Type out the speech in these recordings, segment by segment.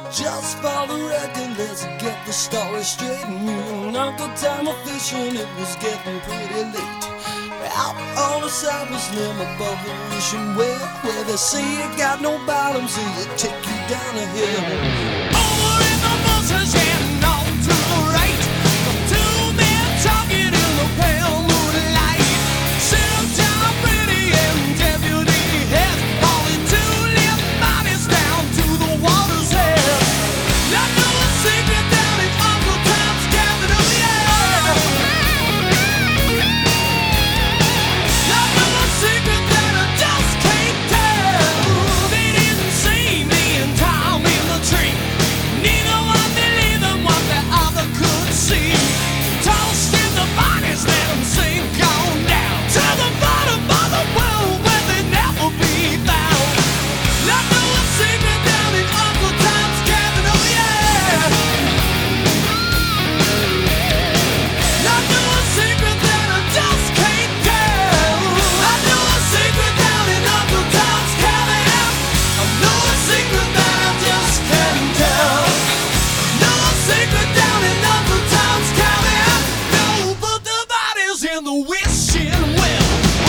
Just for the record, let's get the story straight. Me and Uncle Tom were fishing, it was getting pretty late. Out on the cypress limb above the ocean well, where they say you got no bottom, so you take you down a hill. Over in the bushes and on to the right, the two men talking in the pale moonlight. Sit down pretty and deputy head, hauling two limp bodies down to the water's edge. I know a secret down in Uncle Tom's cabin, oh yeah. I know a secret that I just can't tell. They didn't see me and Tom in the tree. Neither one believed in what the other could see. Tossed in the bodies, let them sink on down to the bottom of the world where they never be found. I know a secret down in Uncle Tom's cabin, oh yeah. I know a secret that I just can't tell. I know a secret down in Uncle Tom's cabin. I know a secret that I just can't tell. Know a secret down in Uncle Tom's cabin. No, put the bodies in the wishing well.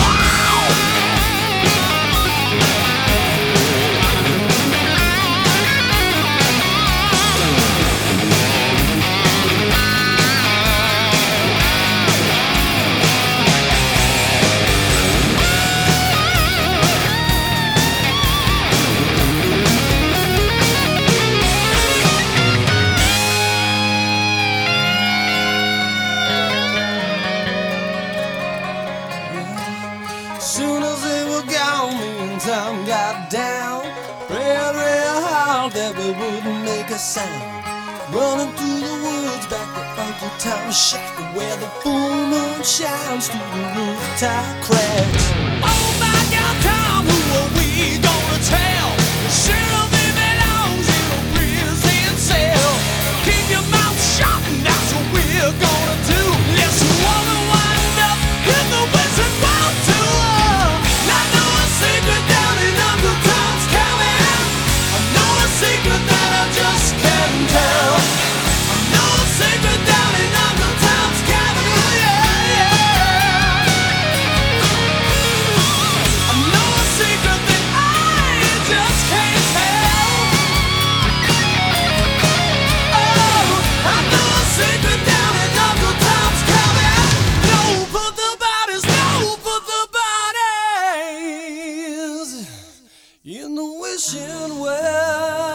Soon as they were gone, me and Tom got down. Prayed real hard that we wouldn't make a sound. Running through the woods back to Uncle Tom's shack, where the full moon shines through the rooftop cracks. Oh my God, Tom, who are we gonna tell? Sheriff, he belongs in a prison cell. Keep your mouth shut, and that's what we're gonna do. Let's wanna wind up in the wizard world too. I know a secret down in Uncle Tom's cabin. I know a secret that I just can't tell. I know a secret down in Uncle Tom's cabin. Oh yeah, yeah. I know a secret that I just can't tell. Oh, I know a secret down in Uncle Tom's cabin. No, put the bodies, no, put the bodies in the wishing well.